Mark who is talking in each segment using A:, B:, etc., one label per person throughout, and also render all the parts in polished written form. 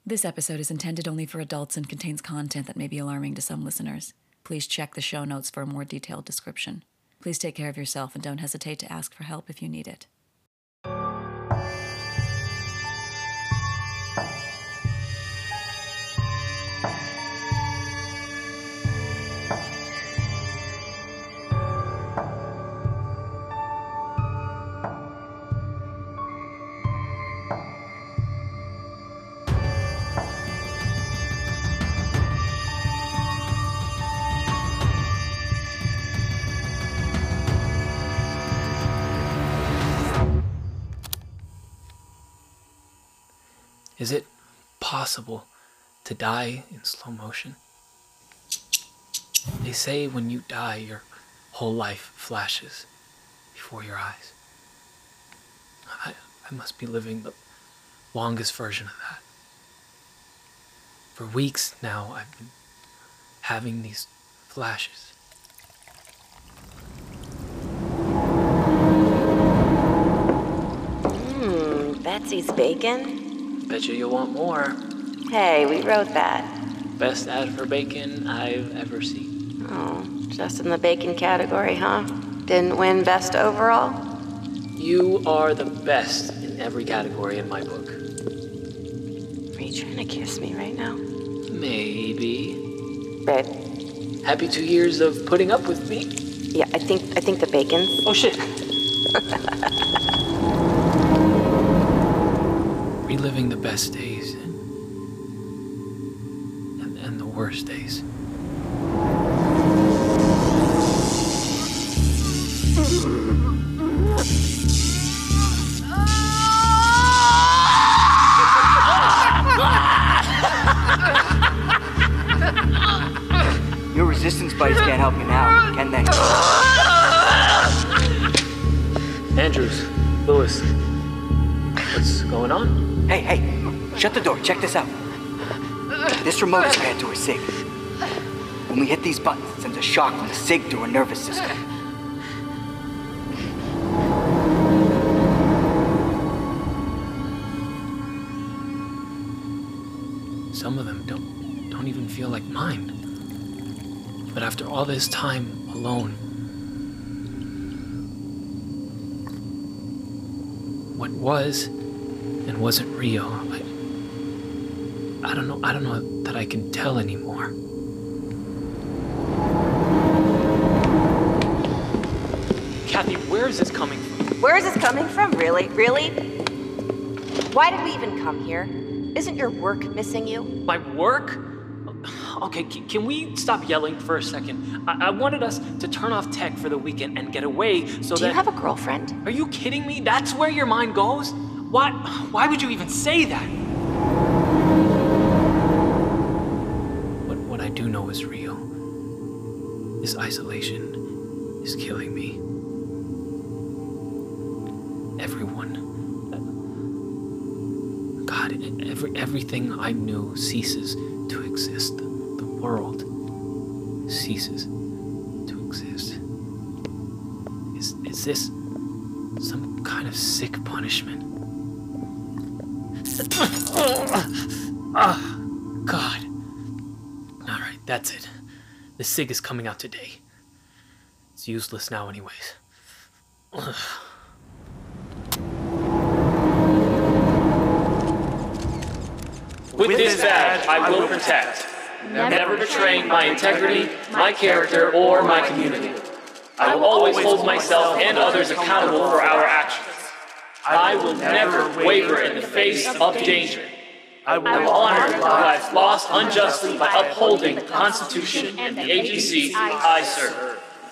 A: This episode is intended only for adults and contains content that may be alarming to some listeners. Please check the show notes for a more detailed description. Please take care of yourself and don't hesitate to ask for help if you need it.
B: Is it possible to die in slow motion? They say when you die, your whole life flashes before your eyes. I must be living the longest version of that. For weeks now, I've been having these flashes.
C: Betsy's bacon?
B: Bet you'll want more.
C: Hey, we wrote that.
B: Best ad for bacon I've ever seen.
C: Oh, just in the bacon category, huh? Didn't win best overall?
B: You are the best in every category in my book.
C: Are you trying to kiss me right now?
B: Maybe.
C: Babe?
B: Happy 2 years of putting up with me.
C: Yeah, I think the bacon's...
B: Oh shit. Reliving the best days and the worst days.
D: Your resistance bites can't help you now, can they?
B: Andrews, Lewis, what's going on?
D: Hey, shut the door. Check this out. This remote is paired to a SIG. When we hit these buttons, it sends a shock from the SIG to our nervous system.
B: Some of them don't even feel like mine. But after all this time alone, what was and wasn't real, I don't know that I can tell anymore. Kathy, where is this coming from?
C: Where is this coming from? Really? Really? Why did we even come here? Isn't your work missing you?
B: My work? Okay, can we stop yelling for a second? I wanted us to turn off tech for the weekend and get away so that...
C: Do you have a girlfriend?
B: Are you kidding me? That's where your mind goes? Why would you even say that? What I do know is real. This isolation is killing me. Everyone. God, everything I knew ceases to exist. The world ceases to exist. Is this some kind of sick punishment? God. All right, that's it. The SIG is coming out today. It's useless now anyways. With this badge, I will protect, never betraying my integrity, my character, or my community. I will always hold myself and others accountable for our actions. I will never waver in the face of danger. I will honor lives lost unjustly by upholding the Constitution and the agency I serve.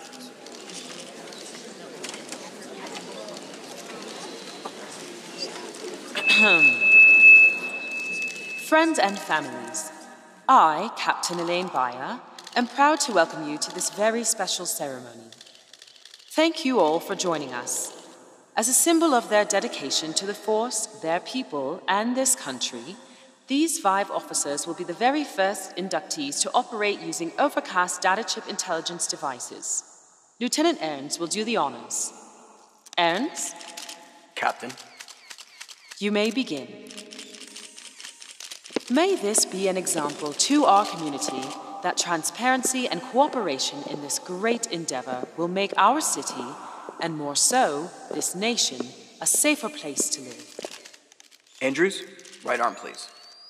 E: Friends and families, I, Captain Elaine Bayer, am proud to welcome you to this very special ceremony. Thank you all for joining us. As a symbol of their dedication to the force, their people, and this country, these 5 officers will be the very first inductees to operate using Overcast data chip intelligence devices. Lieutenant Aarons will do the honors. Aarons?
D: Captain.
E: You may begin. May this be an example to our community that transparency and cooperation in this great endeavor will make our city, and more so, this nation, a safer place to live.
D: Andrews, right arm, please.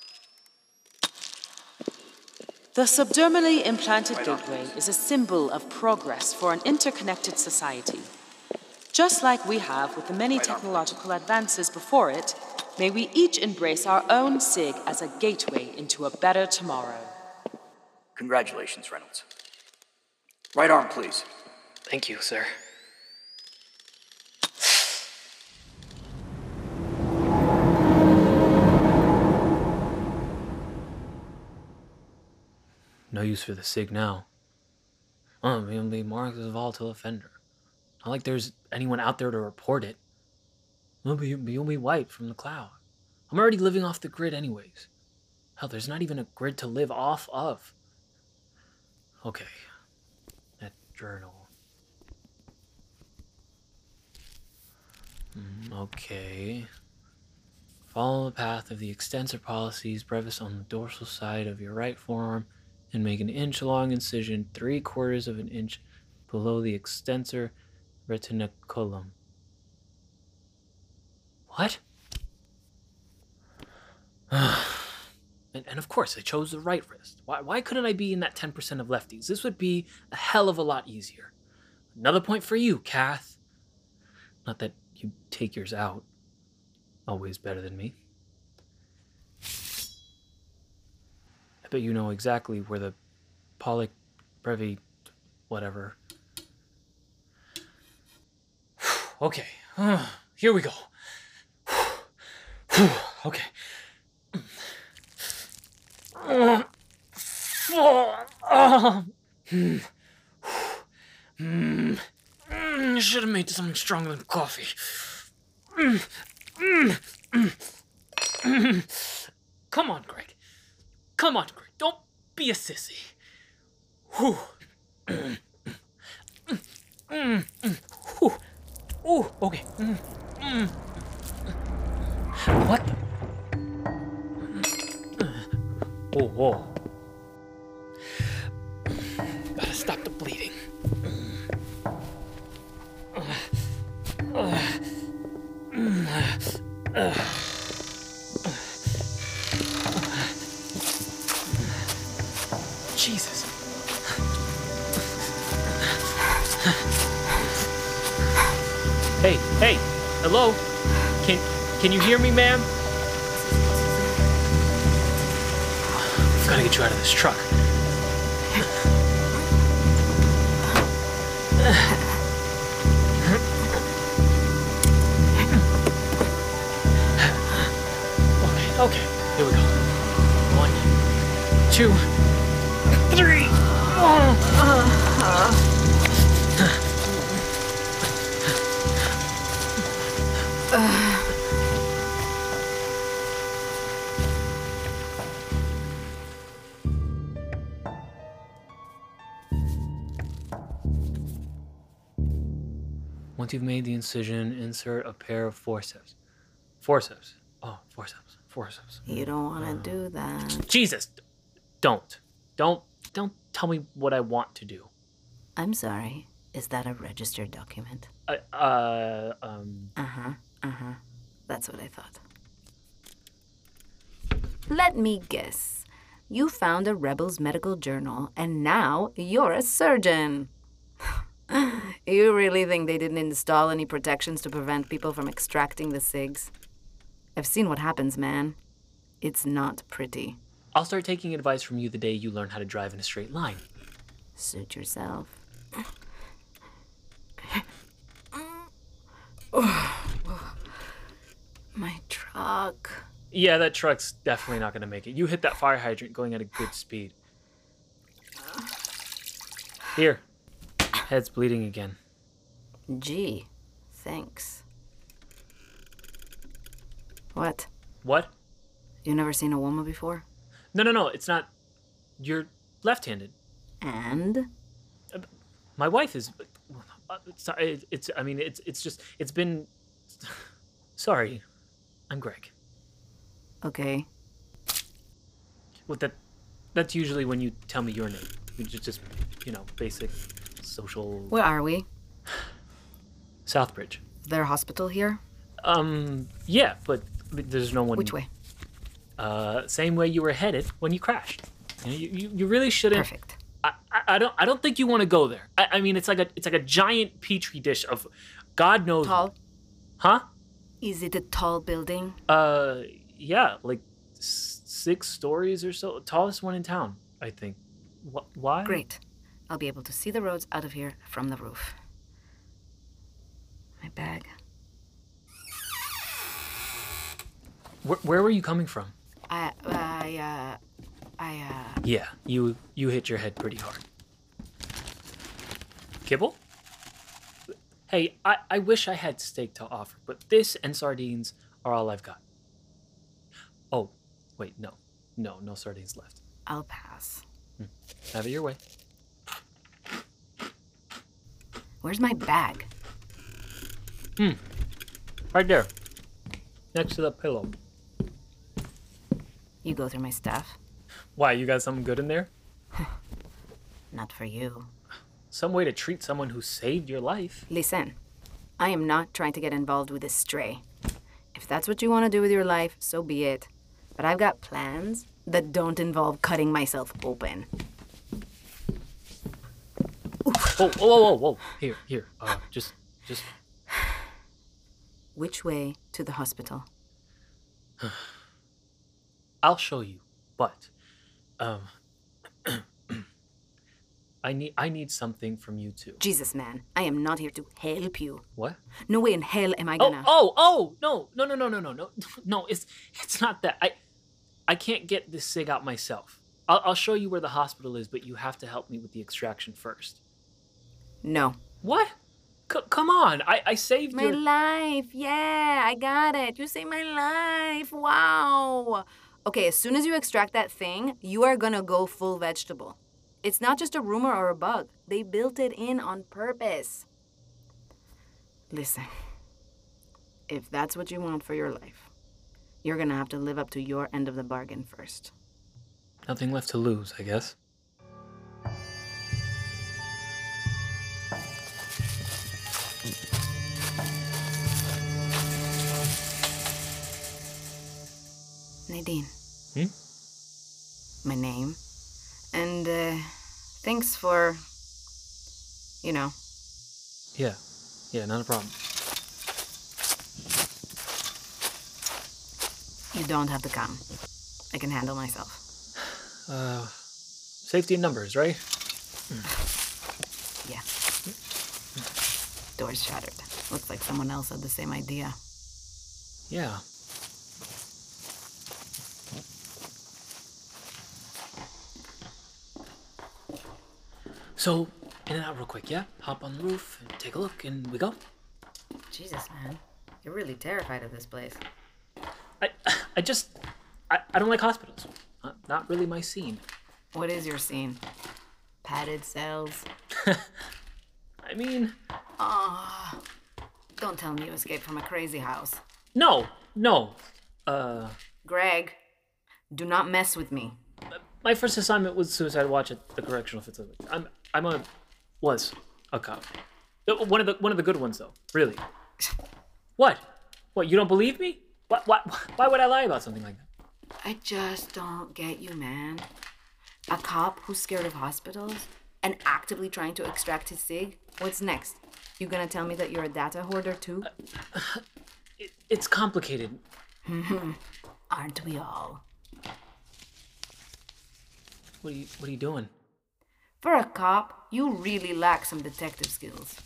E: The subdermally implanted gateway is a symbol of progress for an interconnected society. Just like we have with the many technological advances before it, may we each embrace our own SIG as a gateway into a better tomorrow.
D: Congratulations, Reynolds. Right arm, please.
B: Thank you, sir.
F: No use for the SIG now. It'll be marked as a volatile offender. Not like there's anyone out there to report it. You'll be wiped from the cloud. I'm already living off the grid anyways. Hell, there's not even a grid to live off of. Okay. That journal. Okay. Follow the path of the extensor pollicis brevis on the dorsal side of your right forearm and make an inch-long incision 3/4 of an inch below the extensor retinaculum. What? and of course, I chose the right wrist. Why couldn't I be in that 10% of lefties? This would be a hell of a lot easier. Another point for you, Kath. Not that you take yours out. Always better than me. I bet you know exactly where the Pollock Brevi whatever. Okay, here we go. Okay. Should have made something stronger than coffee. Come on, Greg. Come on, Greg. Don't be a sissy. Whew. Ooh, okay. What the? Oh, whoa. Gotta stop the bleeding. Jesus. Hey, hello? Can you hear me, ma'am? We've got to get you out of this truck. Okay, here we go. 1, 2, 3. Once you've made the incision, insert a pair of forceps. Forceps. Oh, forceps. Forceps.
G: You don't want to do that.
F: Jesus! Don't tell me what I want to do.
G: I'm sorry. Is that a registered document? That's what I thought. Let me guess. You found a rebel's medical journal, and now you're a surgeon. You really think they didn't install any protections to prevent people from extracting the SIGs? I've seen what happens, man. It's not pretty.
F: I'll start taking advice from you the day you learn how to drive in a straight line.
G: Suit yourself. My truck.
F: Yeah, that truck's definitely not going to make it. You hit that fire hydrant going at a good speed. Here. Head's bleeding again.
G: Gee, thanks. What?
F: What?
G: You never seen a woman before?
F: No, it's not. You're left-handed.
G: And?
F: My wife is... Sorry, it's been... Sorry. I'm Greg.
G: Okay.
F: Well, that's usually when you tell me your name. Just basic social...
G: Where are we?
F: Southbridge.
G: Is there a hospital here?
F: Yeah, but there's no one...
G: Which way?
F: Same way you were headed when you crashed. You really shouldn't...
G: Perfect.
F: I don't think you want to go there. I mean, it's like a giant petri dish of God knows...
G: Tall?
F: Huh?
G: Is it a tall building?
F: Yeah, like 6 stories or so. Tallest one in town, I think. Why?
G: Great. I'll be able to see the roads out of here from the roof. My bag.
F: Where were you coming from?
G: Yeah,
F: you hit your head pretty hard. Kibble? Hey, I wish I had steak to offer, but this and sardines are all I've got. Oh, wait, no sardines left.
G: I'll pass.
F: Have it your way.
G: Where's my bag?
F: Right there. Next to the pillow.
G: You go through my stuff?
F: Why, you got something good in there?
G: Not for you.
F: Some way to treat someone who saved your life.
G: Listen, I am not trying to get involved with this stray. If that's what you want to do with your life, so be it. But I've got plans that don't involve cutting myself open.
F: Whoa. Here. Just...
G: Which way to the hospital?
F: I'll show you, but... I need something from you too.
G: Jesus, man. I am not here to help you.
F: What?
G: No way in hell am I gonna...
F: No, it's not that. I can't get this SIG out myself. I'll show you where the hospital is, but you have to help me with the extraction first.
G: No.
F: What? Come on, I saved
G: my life. Yeah, I got it. You saved my life. Wow. Okay, as soon as you extract that thing, you are gonna go full vegetable. It's not just a rumor or a bug. They built it in on purpose. Listen, if that's what you want for your life, you're gonna have to live up to your end of the bargain first.
F: Nothing left to lose, I guess.
G: Nadine. My name. And, thanks for,
F: Yeah, not a problem.
G: You don't have to come. I can handle myself.
F: Safety in numbers, right?
G: Yeah. Door's shattered. Looks like someone else had the same idea.
F: Yeah. So, in and out real quick, yeah? Hop on the roof and take a look, and we go.
G: Jesus, man. You're really terrified of this place.
F: I don't like hospitals. Not really my scene.
G: What is your scene? Padded cells?
F: I mean...
G: Oh, don't tell me you escaped from a crazy house.
F: No.
G: Greg, do not mess with me.
F: My first assignment was suicide watch at the correctional facility. Was a cop. One of the good ones, though. Really. What? What? You don't believe me? Why would I lie about something like that?
G: I just don't get you, man. A cop who's scared of hospitals and actively trying to extract his SIG? What's next? You gonna tell me that you're a data hoarder too?
F: It's complicated.
G: Aren't we all?
F: What are you doing?
G: For a cop, you really lack some detective skills.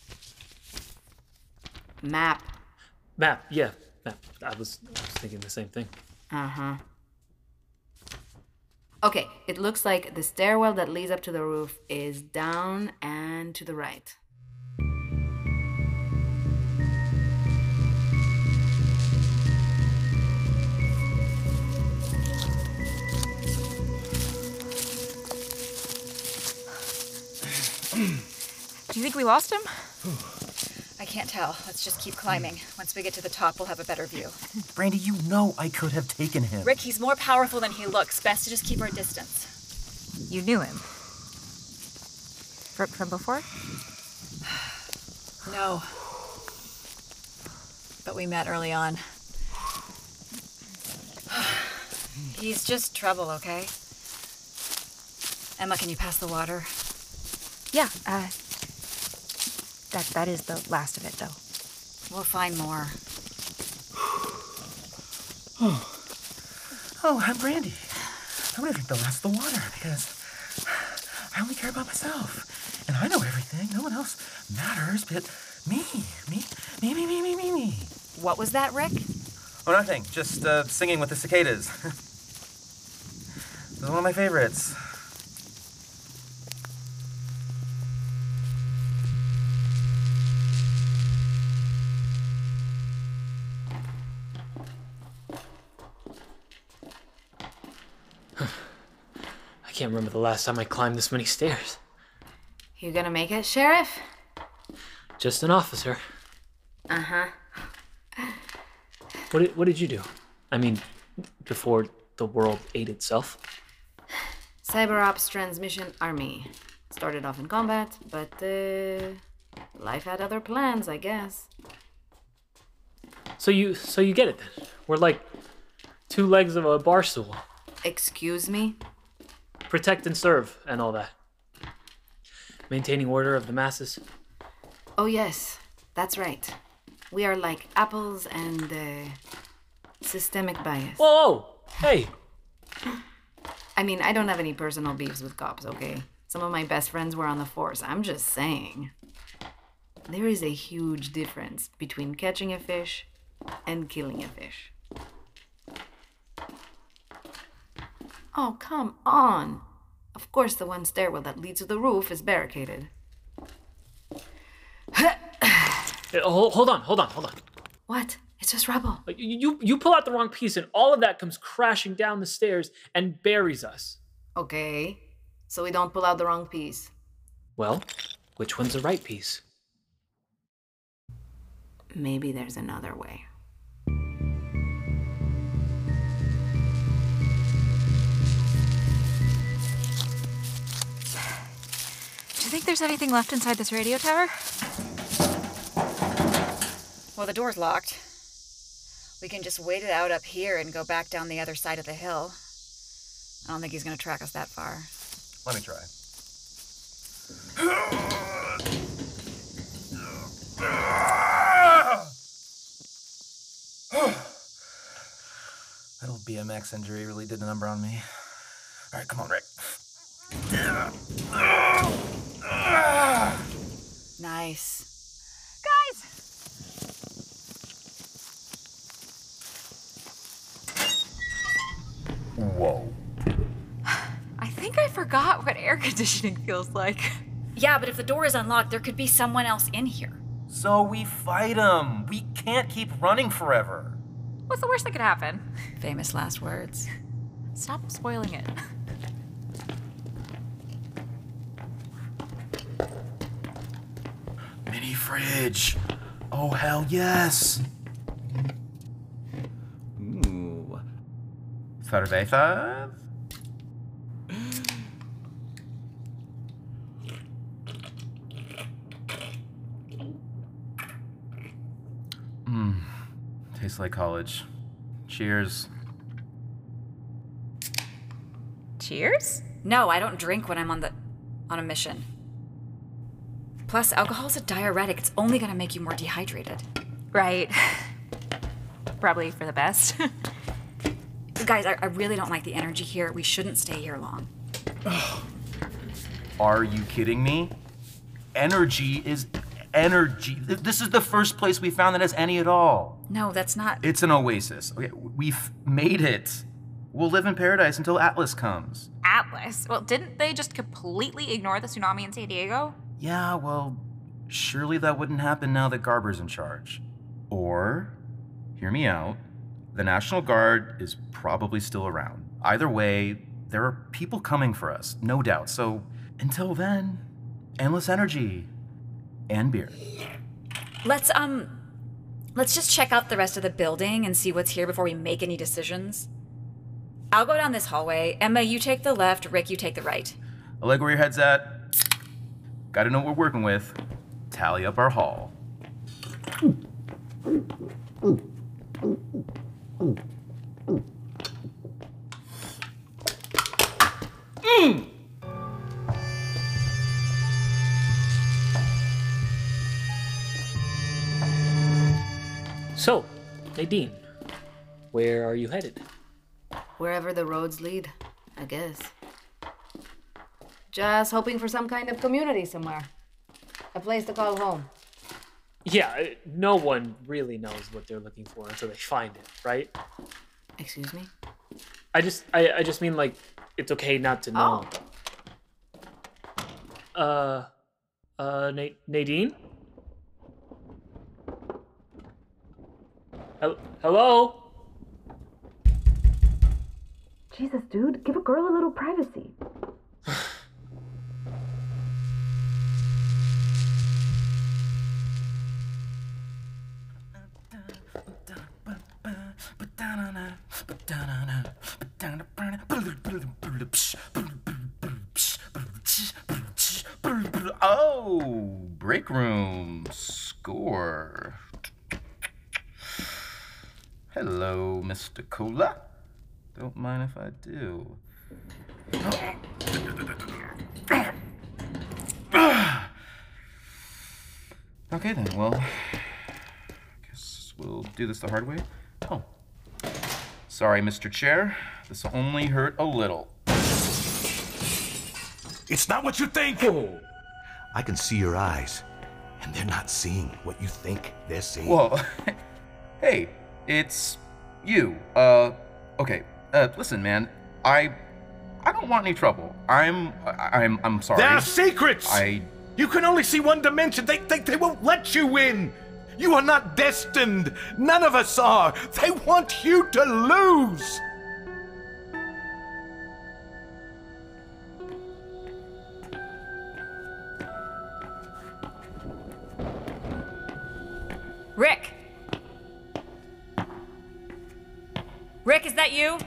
G: Map.
F: Yeah, map. I was thinking the same thing.
G: Uh-huh. Okay, it looks like the stairwell that leads up to the roof is down and to the right.
H: Do you think we lost him?
I: I
A: can't tell. Let's just keep climbing. Once we get to the top, we'll have a better view.
H: Brandy, you know I could have taken him.
A: Rick, he's more powerful than he looks. Best to just keep our distance.
I: You knew him? From before?
A: No. But we met early on. He's just trouble, okay? Emma, can you pass the water?
I: Yeah, that is the last of it, though.
A: We'll find more.
H: Oh, I'm Brandy. I'm gonna drink the last of the water because I only care about myself. And I know everything. No one else matters but me. Me.
A: What was that, Rick?
H: Oh, nothing. Just singing with the cicadas. This is one of my favorites.
F: I can't remember the last time I climbed this many stairs.
G: You gonna make it, Sheriff?
F: Just an officer.
G: Uh-huh.
F: What did you do? I mean, before the world ate itself?
G: Cyber Ops Transmission Army. Started off in combat, but life had other plans, I guess.
F: So you get it then. We're like two legs of a bar stool.
G: Excuse me?
F: Protect and serve and all that. Maintaining order of the masses.
G: Oh yes, that's right. We are like apples and systemic bias.
F: Whoa! Hey!
G: I mean, I don't have any personal beefs with cops, okay? Some of my best friends were on the force. I'm just saying. There is a huge difference between catching a fish and killing a fish. Oh, come on. Of course, the one stairwell that leads to the roof is barricaded.
F: Hold on.
G: What? It's just rubble.
F: You pull out the wrong piece and all of that comes crashing down the stairs and buries us.
G: Okay, so we don't pull out the wrong piece.
F: Well, which one's the right piece?
G: Maybe there's another way.
I: Do you think there's anything left inside this radio tower?
A: Well, the door's locked. We can just wait it out up here and go back down the other side of the hill. I don't think he's gonna track us that far.
H: Let me try. That old BMX injury really did a number on me. All right, come on, Rick.
A: Nice.
I: Guys!
H: Whoa.
I: I think I forgot what air conditioning feels like.
A: Yeah, but if the door is unlocked, there could be someone else in here.
H: So we fight him. We can't keep running forever.
I: What's the worst that could happen?
A: Famous last words.
I: Stop spoiling it.
H: Mini fridge. Oh, hell yes. Ooh. Cervezas? Tastes like college. Cheers.
I: Cheers?
A: No, I don't drink when I'm on a mission. Plus, alcohol's a diuretic. It's only gonna make you more dehydrated.
I: Right. Probably for the best.
A: Guys, I really don't like the energy here. We shouldn't stay here long.
H: Are you kidding me? Energy is energy. This is the first place we found that has any at all.
A: No, that's not...
H: It's an oasis. Okay, we've made it. We'll live in paradise until Atlas comes.
I: Atlas? Well, didn't they just completely ignore the tsunami in San Diego?
H: Yeah, well, surely that wouldn't happen now that Garber's in charge. Or, hear me out, the National Guard is probably still around. Either way, there are people coming for us, no doubt. So, until then, endless energy and beer.
J: Let's just check out the rest of the building and see what's here before we make any decisions. I'll go down this hallway. Emma, you take the left. Rick, you take the right.
H: I like where your head's at. Gotta know what we're working with. Tally up our haul.
F: So, Nadine, where are you headed?
G: Wherever the roads lead, I guess. Just hoping for some kind of community somewhere. A place to call home.
F: Yeah, no one really knows what they're looking for until they find it, right?
G: Excuse me?
F: I just mean, like, it's okay not to know. Nadine? Hello?
G: Jesus, dude, give a girl a little privacy.
H: Oh, break room score. Hello, Mr. Cola. Don't mind if I do. Okay then, well, guess we'll do this the hard way. Oh. Sorry, Mr. Chair. This only hurt a little.
K: It's not what you think!
F: Oh.
K: I can see your eyes, and they're not seeing what you think they're seeing.
H: Whoa. Hey, it's you. Okay. Listen, man. I don't want any trouble. I'm sorry.
K: They're secrets! You can only see one dimension. They won't let you in. You are not destined. None of us are. They want you to lose.
J: Rick! Rick, is that you?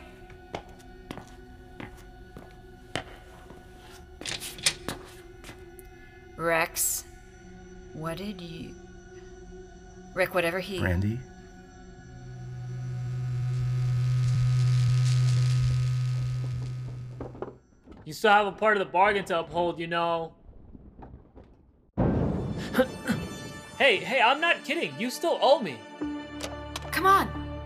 J: Rex, what did you... Rick, whatever he...
H: Brandy?
F: You still have a part of the bargain to uphold, you know. Hey, I'm not kidding. You still owe me.
J: Come on.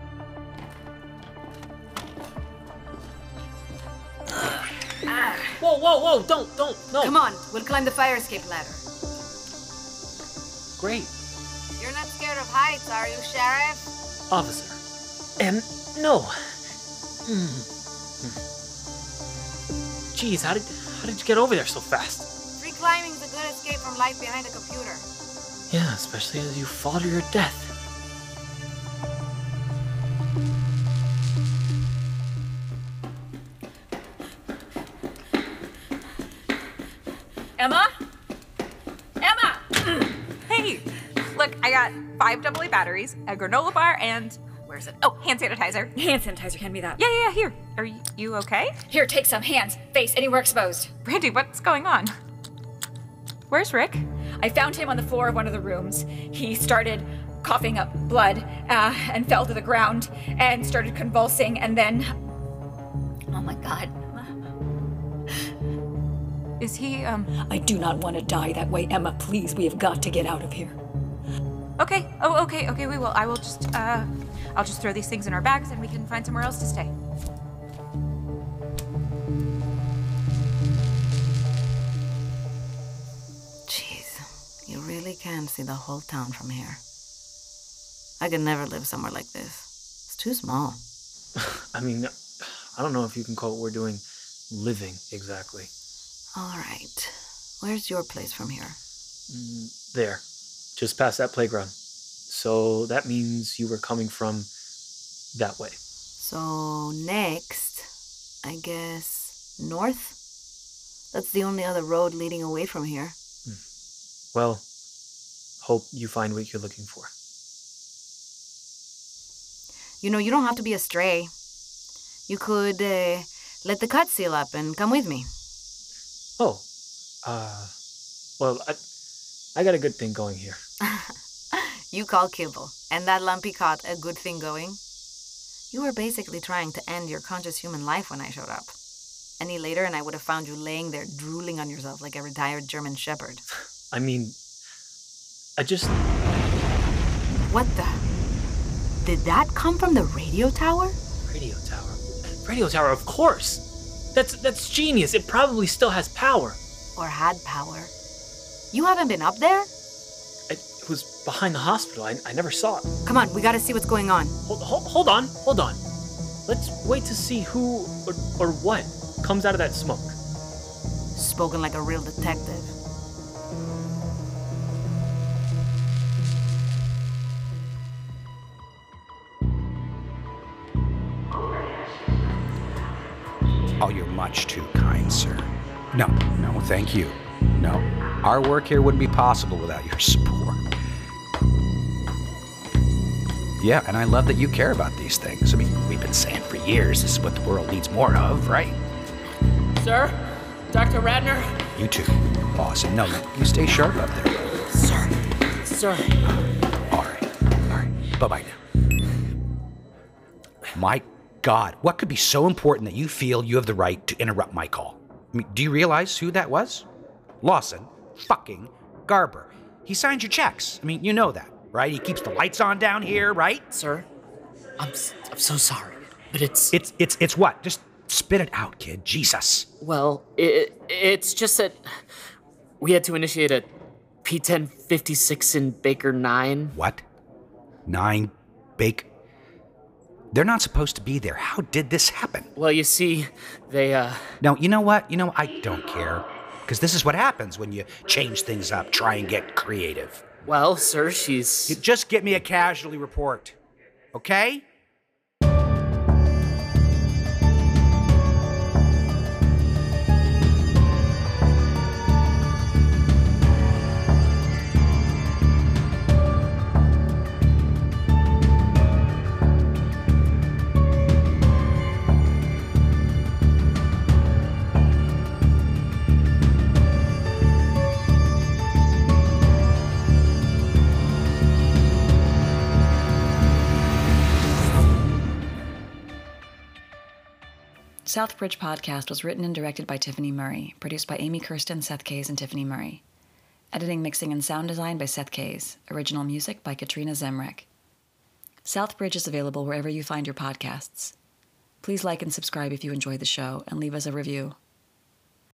F: Whoa, don't, no.
G: Come on, we'll climb the fire escape ladder.
F: Great.
G: You're not scared of heights, are you, Sheriff?
F: Officer. No. Jeez, how did you get over there so fast?
G: Free climbing's a good escape from life behind a computer.
F: Yeah, especially as you fall to your death.
J: Emma? Emma!
I: Hey, look, I got 5 AA batteries, a granola bar, and where's it? Oh, hand sanitizer.
J: Hand sanitizer, hand me that.
I: Yeah, here. Are you okay?
J: Here, take some. Hands, face, anywhere exposed.
I: Brandy, what's going on? Where's Rick?
J: I found him on the floor of one of the rooms. He started coughing up blood and fell to the ground and started convulsing, and then... Oh my God.
I: Is he,
J: I do not want to die that way, Emma. Please, we have got to get out of here.
I: Okay. Oh, okay, we will. I will just, I'll just throw these things in our bags and we can find somewhere else to stay.
G: Jeez, you really can see the whole town from here. I could never live somewhere like this. It's too small.
F: I mean, I don't know if you can call what we're doing living exactly.
G: All right. Where's your place from here?
F: There. Just past that playground. So that means you were coming from that way.
G: So next, I guess, north? That's the only other road leading away from here.
F: Well, hope you find what you're looking for.
G: You know, you don't have to be a stray. You could let the cut seal up and come with me.
F: Oh, well, I got a good thing going here.
G: You call kibble, and that lumpy cot a good thing going? You were basically trying to end your conscious human life when I showed up. Any later and I would have found you laying there drooling on yourself like a retired German shepherd.
F: I mean, I just...
G: What the... Did that come from the radio tower?
F: Radio tower? Radio tower, of course! That's genius. It probably still has power.
G: Or had power. You haven't been up there?
F: It was behind the hospital. I never saw it.
G: Come on, we gotta see what's going on.
F: Hold on. Let's wait to see who or what comes out of that smoke.
G: Spoken like a real detective.
L: Oh, you're much too kind, sir. No, thank you. No, our work here wouldn't be possible without your support. Yeah, and I love that you care about these things. I mean, we've been saying for years this is what the world needs more of, right?
B: Sir? Dr. Radner?
L: You too, boss. And no, you stay sharp up there.
B: Sir.
L: All right. Bye-bye now. My God, what could be so important that you feel you have the right to interrupt my call? I mean, do you realize who that was? Lawson fucking Garber. He signs your checks. I mean, you know that, right? He keeps the lights on down here, right?
B: Sir, I'm so sorry, but it's
L: what? Just spit it out, kid. Jesus.
B: Well, it's just that we had to initiate a P1056 in Baker 9.
L: What? 9 Baker? They're not supposed to be there. How did this happen?
B: Well, you see, they,
L: No, you know what? I don't care. Because this is what happens when you change things up, try and get creative.
B: Well, sir, she's...
L: You just get me a casualty report, okay?
A: Southbridge Podcast was written and directed by Tiffany Murray, produced by Amy Kirsten, Seth Kays, and Tiffany Murray. Editing, mixing, and sound design by Seth Kays. Original music by Katrina Zemrek. Southbridge is available wherever you find your podcasts. Please like and subscribe if you enjoy the show, and leave us a review.